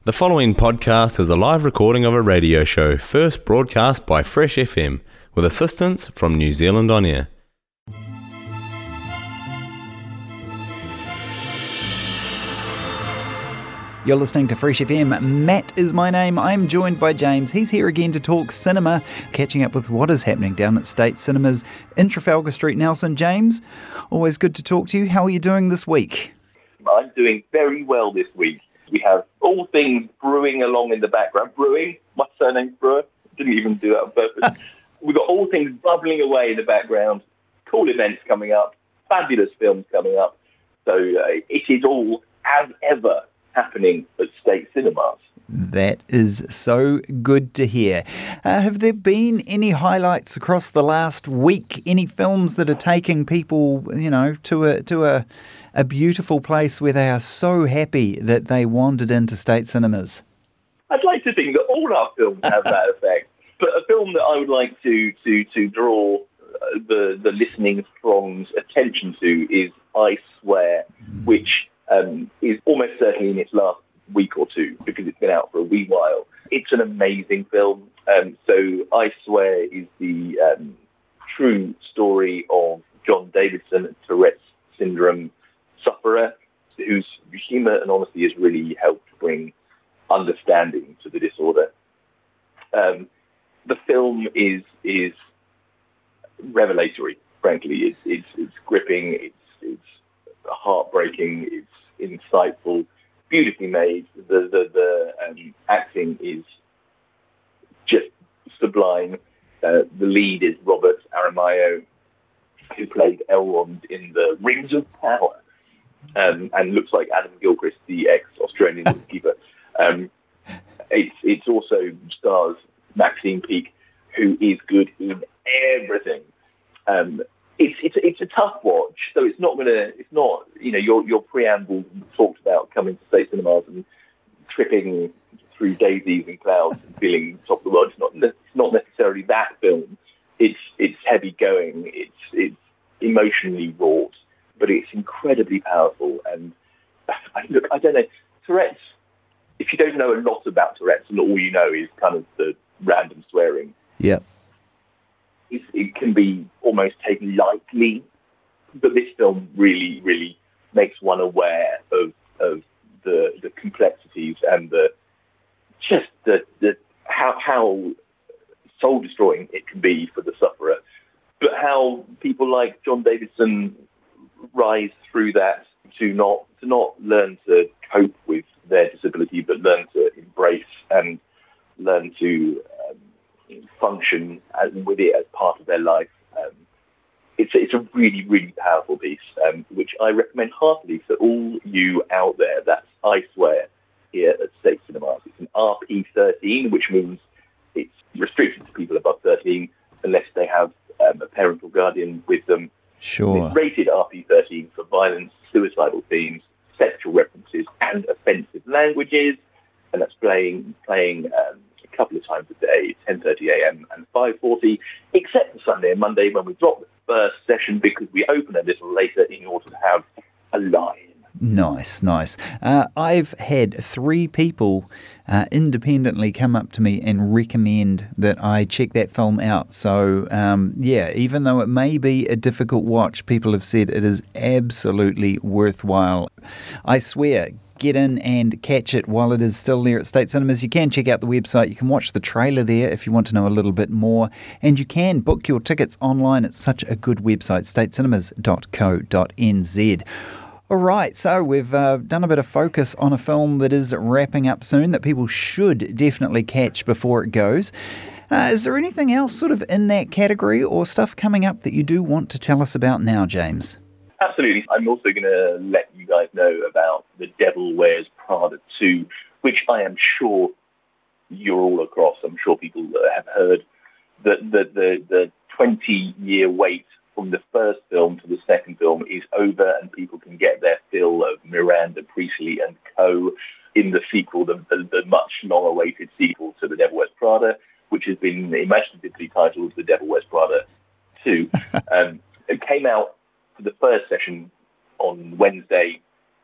The following podcast is a live recording of a radio show first broadcast by Fresh FM with assistance from New Zealand On Air. You're listening to Fresh FM. Matt is my name. I'm joined by James. He's here again to talk cinema, catching up with what is happening down at State Cinemas in Trafalgar Street, Nelson. James, always good to talk to you. How are you doing this week? I'm doing very well this week. We have all things brewing along in the background. Brewing, my surname's Brewer. Didn't even do that on purpose. We've got all things bubbling away in the background. Cool events coming up. Fabulous films coming up. So it is all, as ever, happening at State Cinemas. That is so good to hear. Have there been any highlights across the last week? Any films that are taking people, to a beautiful place where they are so happy that they wandered into State Cinemas? I'd like to think that all our films have that effect. But a film that I would like to draw the listening throng's attention to is I Swear, which is almost certainly in its last week or two because it's been out for a wee while. It's an amazing film. So I Swear is the true story of John Davidson, a Tourette's syndrome sufferer, whose humour and honesty has really helped bring understanding to the disorder. The film is revelatory, frankly. It's gripping, it's heartbreaking, it's insightful, beautifully made. The acting is just sublime. The lead is Robert Aramayo, who played Elrond in the Rings of Power, and looks like Adam Gilchrist, the ex-Australian goalkeeper. It's also stars Maxine Peake, who is good in everything. It's a tough watch, so your preamble talked about coming to State Cinemas and tripping through daisies and clouds and feeling top of the world. It's not necessarily that film. It's heavy going. It's emotionally wrought, but it's incredibly powerful. And I don't know, Tourette's. If you don't know a lot about Tourette's and all you know is kind of the random swearing, yep, it can be almost taken lightly, but this film really, really makes one aware of the complexities and how soul destroying it can be for the sufferer, but how people like John Davidson rise through that to not learn to cope with their disability, but learn to embrace and learn to function with it as part of their life. It's a really, really powerful piece, which I recommend heartily for all you out there. That's I Swear here at State Cinemas. It's an RP13, which means it's restricted to people above 13 unless they have a parental guardian with them. Sure. It's rated RP13 for violence, suicidal themes, sexual references, and offensive languages, and that's playing a couple of times a day, 10:30 a.m. and 5:40, except for Sunday and Monday when we drop the first session because we open a little later in order to have a line. Nice. I've had 3 people independently come up to me and recommend that I check that film out. So, even though it may be a difficult watch, people have said it is absolutely worthwhile. I Swear, get in and catch it while it is still there at State Cinemas. You can check out the website. You can watch the trailer there if you want to know a little bit more. And you can book your tickets online. It's such a good website, statecinemas.co.nz. All right, so we've done a bit of focus on a film that is wrapping up soon that people should definitely catch before it goes. Is there anything else sort of in that category or stuff coming up that you do want to tell us about now, James? Absolutely. I'm also going to let you guys know about The Devil Wears Prada 2, which I am sure you're all across. I'm sure people have heard that the 20-year wait from the first film to the second film is over and people can get their fill of Miranda Priestley and co. in the sequel, the much long-awaited sequel to The Devil Wears Prada, which has been imaginatively titled The Devil Wears Prada 2. It came out for the first session on Wednesday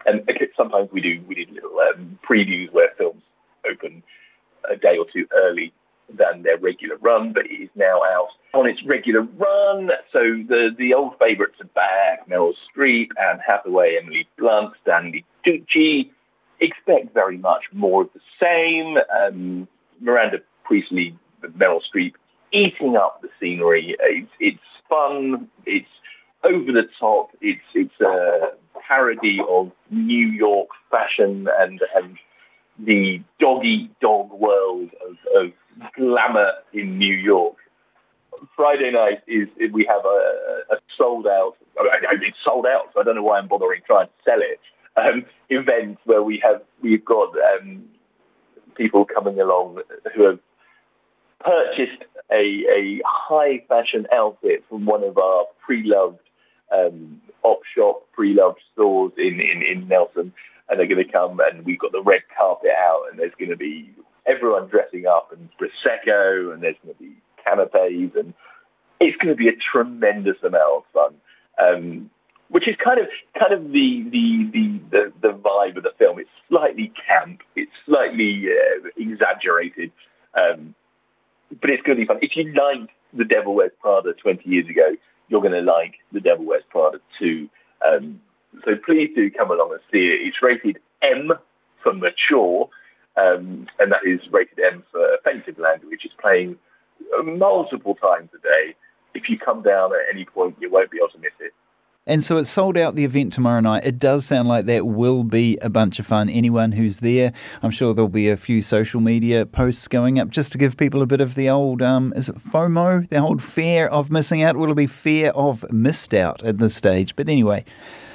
And sometimes we did little previews where films open a day or two early than their regular run, but it is now out on its regular run. So the old favourites are back: Meryl Streep, Anne Hathaway, Emily Blunt, Stanley Tucci. Expect very much more of the same. Miranda Priestley, Meryl Streep, eating up the scenery. It's fun. It's over the top. It's a parody of New York fashion and the dog-eat-dog world of glamour in New York. Friday night we have a sold out. It's sold out, so I don't know why I'm bothering trying to sell it. Event where we've got people coming along who have purchased a high fashion outfit from one of our pre-loved op shop, pre-loved stores in Nelson, and they're going to come, and we've got the red carpet out, and there's going to be everyone dressing up, and Prosecco, and there's going to be canapes, and it's going to be a tremendous amount of fun. Which is kind of the vibe of the film. It's slightly camp, it's slightly exaggerated, but it's going to be fun. If you liked The Devil Wears Prada 20 years ago, you're going to like The Devil Wears Prada 2. So please do come along and see it. It's rated M for mature, and that is rated M for offensive language. It's playing multiple times a day. If you come down at any point, you won't be able to miss it. And so it's sold out, the event tomorrow night. It does sound like that will be a bunch of fun. Anyone who's there, I'm sure there'll be a few social media posts going up just to give people a bit of the old, is it FOMO? The old fear of missing out? Will it be fear of missed out at this stage? But anyway.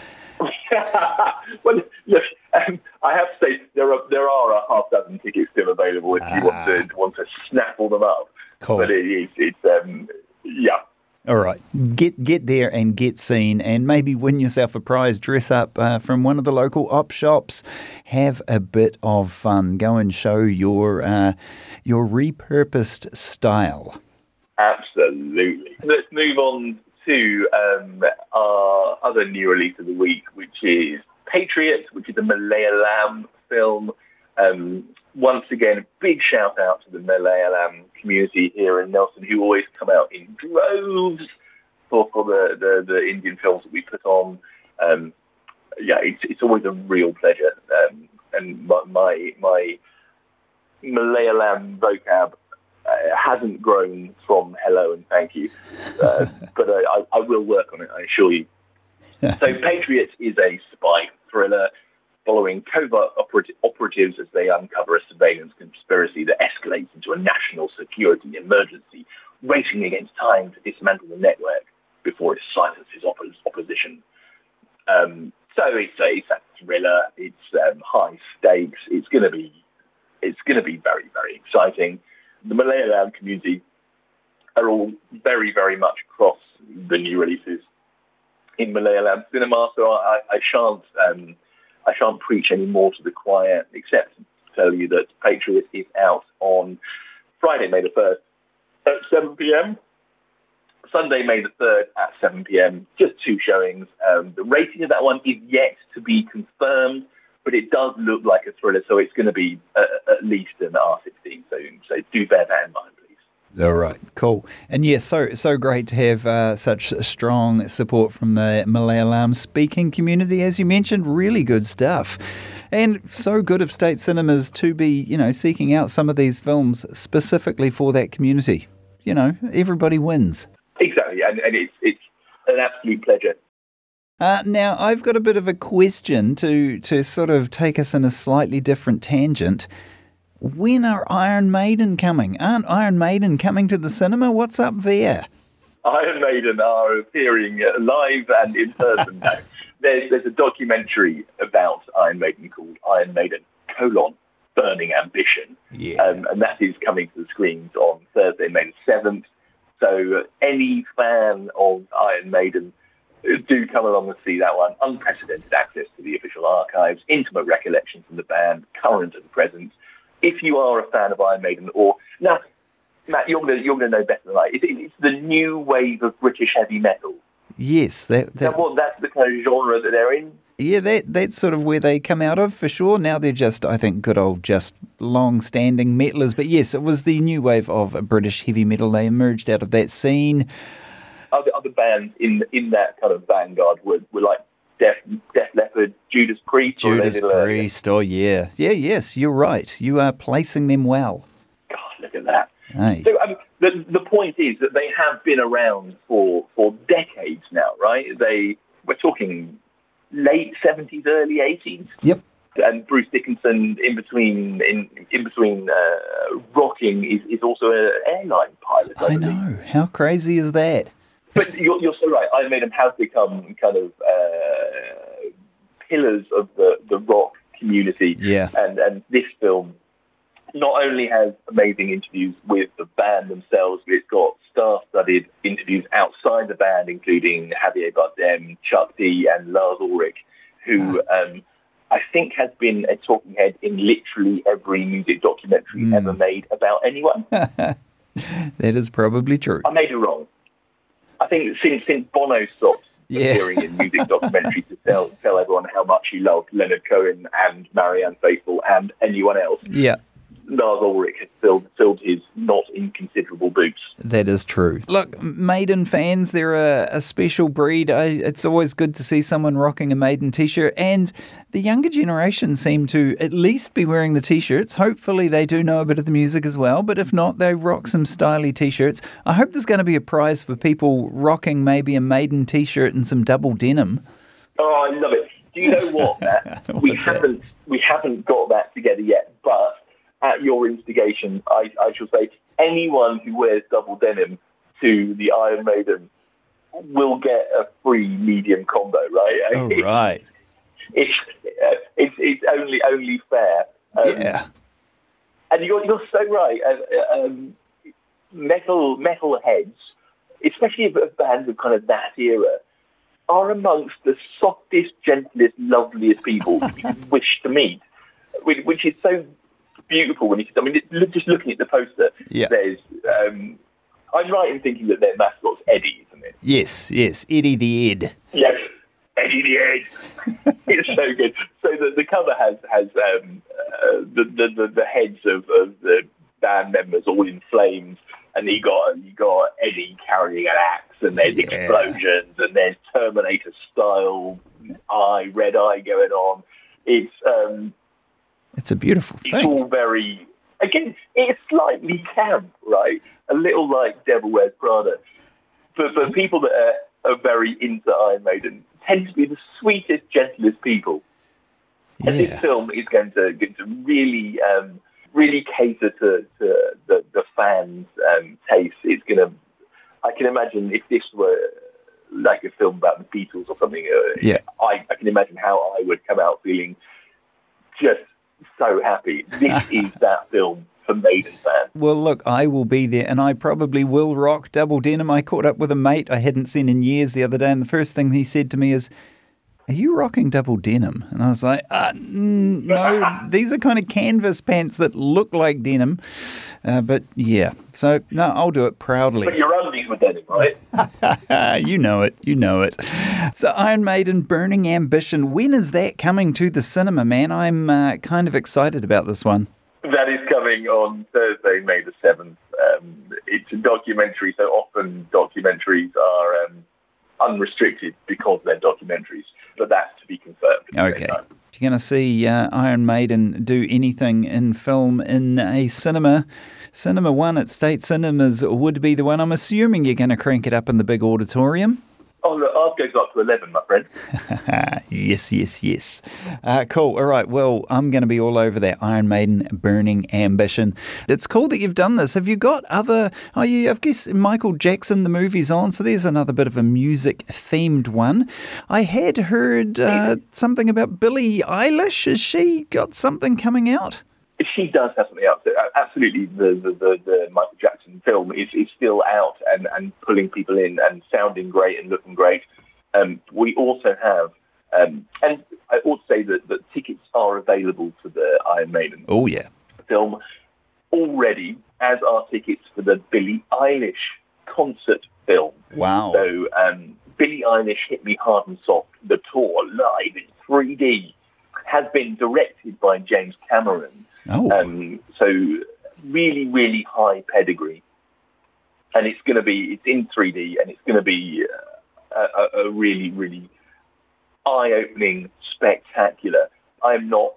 Well, look, I have to say there are a half dozen tickets still available if you want to snaffle them up. Cool. But it's yeah. All right, get there and get seen, and maybe win yourself a prize. Dress up from one of the local op shops. Have a bit of fun. Go and show your repurposed style. Absolutely. Let's move on to our other new release of the week, which is Patriot, which is a Malayalam film. Once again, a big shout out to the Malayalam community here in Nelson, who always come out in droves for the Indian films that we put on. It's always a real pleasure. And my Malayalam vocab hasn't grown from hello and thank you, but I will work on it, I assure you. So Patriot is a spy thriller following covert operatives as they uncover a surveillance conspiracy that escalates into a national security emergency, racing against time to dismantle the network before it silences opposition. So it's a thriller. It's high stakes. It's going to be very, very exciting. The Malayalam community are all very, very much across the new releases in Malayalam cinema. So I shan't preach any more to the choir, except to tell you that Patriot is out on Friday, May the 1st at 7 p.m, Sunday, May the 3rd at 7 p.m, just 2 showings. The rating of that one is yet to be confirmed, but it does look like a thriller, so it's going to be at least an R16, so do bear that in mind, please. All right, cool. And yes, so great to have such strong support from the Malayalam speaking community. As you mentioned, really good stuff. And so good of State Cinemas to be, seeking out some of these films specifically for that community. Everybody wins. Exactly, and it's an absolute pleasure. Now, I've got a bit of a question to sort of take us in a slightly different tangent. When are Iron Maiden coming? Aren't Iron Maiden coming to the cinema? What's up there? Iron Maiden are appearing live and in person now. There's a documentary about Iron Maiden called Iron Maiden, Burning Ambition. Yeah. And that is coming to the screens on Thursday, May the 7th. So any fan of Iron Maiden, do come along and see that one. Unprecedented access to the official archives, intimate recollections from the band, current and present. If you are a fan of Iron Maiden, now, Matt, you're going to know better than I. It's the new wave of British heavy metal. Yes, that's the kind of genre that they're in. Yeah, that's sort of where they come out of for sure. Now they're just, I think, good old, just long-standing metalers. But yes, it was the new wave of British heavy metal. They emerged out of that scene. Other bands in that kind of vanguard were like Def Leppard, Judas Priest. Yes, you're right. You are placing them well. God, look at that. Hey. So the point is that they have been around for decades now, right? We're talking late 70s, early 80s. Yep. And Bruce Dickinson, in between rocking, is also an airline pilot. I know. How crazy is that? But you're so right. Iron Maiden have become kind of pillars of the rock community. Yeah. And this film not only has amazing interviews with the band themselves, but it's got star-studded interviews outside the band, including Javier Bardem, Chuck D, and Lars Ulrich, who I think has been a talking head in literally every music documentary ever made about anyone. That is probably true. I made it wrong. I think since Bono stopped appearing in music documentaries to tell everyone how much he loved Leonard Cohen and Marianne Faithfull and anyone else, yeah, Lars Ulrich has filled his not inconsiderable boots. That is true. Look, Maiden fans, they're a special breed. It's always good to see someone rocking a Maiden t-shirt, and the younger generation seem to at least be wearing the t-shirts. Hopefully they do know a bit of the music as well, but if not, they rock some stylish t-shirts. I hope there's going to be a prize for people rocking maybe a Maiden t-shirt and some double denim. Oh, I love it. Do you know what, Matt? we haven't got that together yet, but at your instigation, I shall say anyone who wears double denim to the Iron Maiden will get a free medium combo, right? Oh, right. It's only fair. Yeah. And you're so right. Metal heads, especially of bands of kind of that era, are amongst the softest, gentlest, loveliest people you could wish to meet, which is so beautiful when just looking at the poster. Yeah. There's I'm right in thinking that their mascot's Eddie, isn't it? Yes, Eddie the Ed. Yes, Eddie the Ed. It's so good. So the cover has the heads of the band members all in flames, and you got Eddie carrying an axe, and there's explosions, and there's Terminator style red eye going on. It's a beautiful thing. It's all very, again, it's slightly camp, right? A little like Devil Wears Prada. But people that are very into Iron Maiden tend to be the sweetest, gentlest people. Yeah. And this film is going to really, really cater to the fans' taste. It's going to, I can imagine if this were like a film about the Beatles or something, I can imagine how I would come out feeling just so happy. This is that film for Maiden fans. Well, look, I will be there, and I probably will rock double denim. I caught up with a mate I hadn't seen in years the other day, and the first thing he said to me is, "Are you rocking double denim?" And I was like, no, these are kind of canvas pants that look like denim. But yeah, so no, I'll do it proudly. But your undies were denim, right? You know it. So Iron Maiden, Burning Ambition, when is that coming to the cinema, man? I'm kind of excited about this one. That is coming on Thursday, May the 7th. It's a documentary, so often documentaries are unrestricted because they're documentaries, but that's to be confirmed. Okay. If you're going to see Iron Maiden do anything in film in a Cinema One at State Cinemas would be the one. I'm assuming you're going to crank it up in the big auditorium. Oh, look, ours goes up to 11, my friend. Yes. Cool. All right. Well, I'm going to be all over that Iron Maiden Burning Ambition. It's cool that you've done this. Have you got other... Oh, I guess Michael Jackson, the movie's on, so there's another bit of a music-themed one. I had heard something about Billie Eilish. Has she got something coming out? She does have something out. Absolutely, the Michael Jackson film is still out and pulling people in and sounding great and looking great. We also have, and I ought to say that tickets are available for the Iron Maiden film already, as are tickets for the Billie Eilish concert film. Wow. So Billie Eilish Hit Me Hard and Soft, the tour live in 3D, has been directed by James Cameron. Oh. So really, really high pedigree. And it's in 3D, and it's going to be a really, really eye-opening, spectacular. I'm not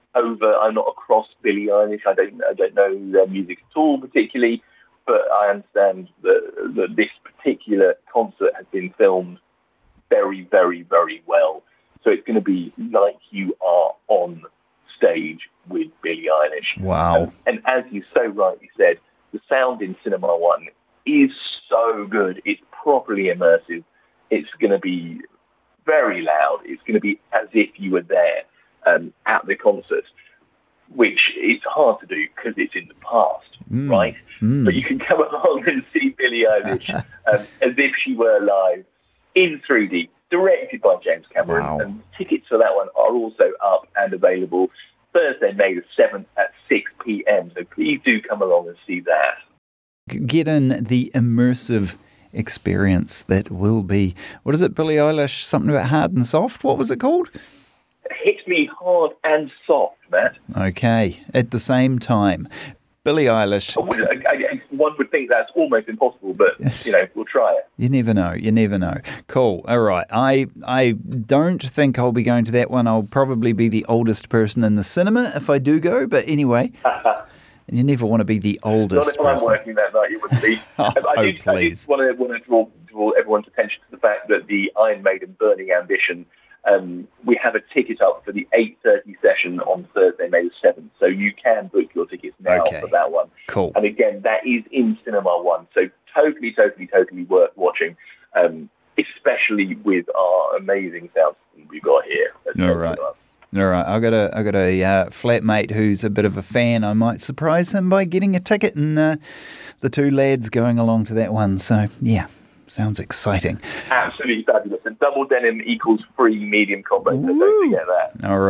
across Billie Eilish. I don't know their music at all particularly, but I understand that this particular concert has been filmed very, very, very well. So it's going to be like you are on stage with Billie Eilish. Wow. And as you so rightly said, the sound in Cinema One is so good. It's properly immersive. It's going to be very loud. It's going to be as if you were there at the concert, which is hard to do because it's in the past, right? But you can come along and see Billie Eilish as if she were live in 3D, directed by James Cameron. Wow. And tickets for that one are also up and available Thursday, May the 7th at 6 p.m. So please do come along and see that. Get in the immersive experience that will be, what is it, Billie Eilish, something about hard and soft? What was it called? Hit me hard and soft, Matt. Okay, at the same time. Billie Eilish. One would think that's almost impossible, but, we'll try it. You never know. Cool. All right. I don't think I'll be going to that one. I'll probably be the oldest person in the cinema if I do go, but anyway. You never want to be the oldest person. Not if I'm working that night, you wouldn't be. I just want to draw everyone's attention to the fact that the Iron Maiden Burning Ambition, we have a ticket up for the 8:30 session on Thursday, May the 7th. So you can book your tickets now for that one. Cool. And again, that is in Cinema One. So totally, totally, totally worth watching, especially with our amazing sound system we've got here. All right. I've got a flatmate who's a bit of a fan. I might surprise him by getting a ticket and the two lads going along to that one. So, yeah, sounds exciting. Absolutely fabulous. And double denim equals free medium combo, so don't forget that. All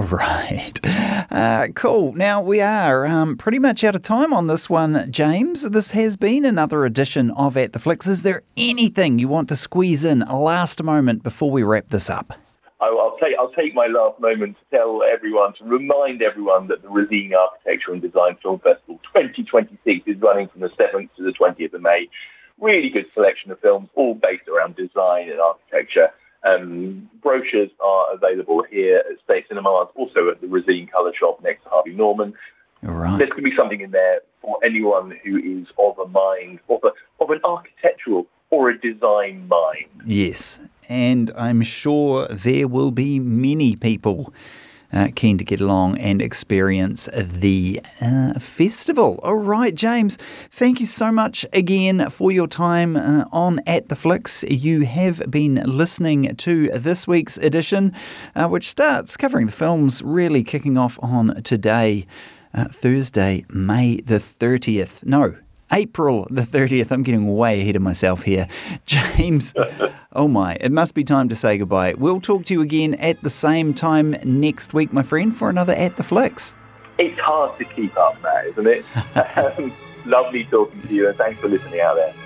right. Cool. Now, we are pretty much out of time on this one, James. This has been another edition of At the Flicks. Is there anything you want to squeeze in a last moment before we wrap this up? I'll take my last moment to remind everyone that the Resine Architecture and Design Film Festival 2026 is running from the 7th to the 20th of May. Really good selection of films, all based around design and architecture. Brochures are available here at State Cinemas, also at the Resine Colour Shop next to Harvey Norman. All right. There's going to be something in there for anyone who is of a mind, of an architectural or a design mind. Yes, and I'm sure there will be many people keen to get along and experience the festival. All right, James, thank you so much again for your time on At the Flicks. You have been listening to this week's edition, which starts covering the films, really kicking off on today, Thursday, May the 30th. No, April the 30th. I'm getting way ahead of myself here. James, oh my, it must be time to say goodbye. We'll talk to you again at the same time next week, my friend, for another At the Flicks. It's hard to keep up, Matt, isn't it? Lovely talking to you, and thanks for listening out there.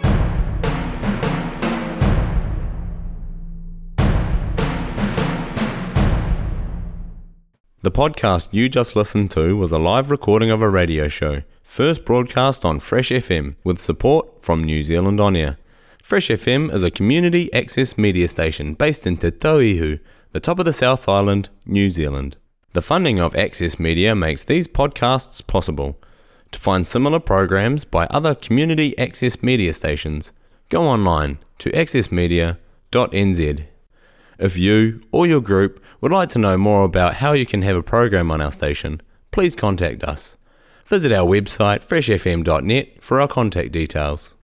The podcast you just listened to was a live recording of a radio show, first broadcast on Fresh FM with support from New Zealand On Air. Fresh FM is a community access media station based in Te Tauihu, the top of the South Island, New Zealand. The funding of Access Media makes these podcasts possible. To find similar programs by other community access media stations, go online to accessmedia.nz. If you or your group would like to know more about how you can have a program on our station, please contact us. Visit our website freshfm.net for our contact details.